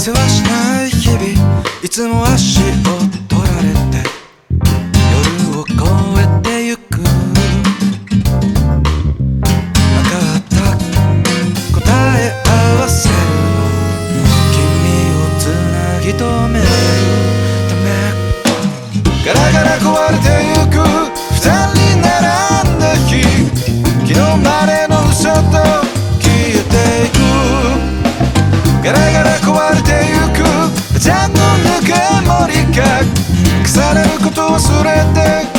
せはしない日々、いつも足を取られて夜を越えてゆく。なかった答え合わせるの、君をつなぎ止めるため。ガラガラ壊れてゆく二人並んだ日、昨日までの嘘と消えていく。ガラガラ壊れてゆくジャンのぬくもりか、腐れることを忘れて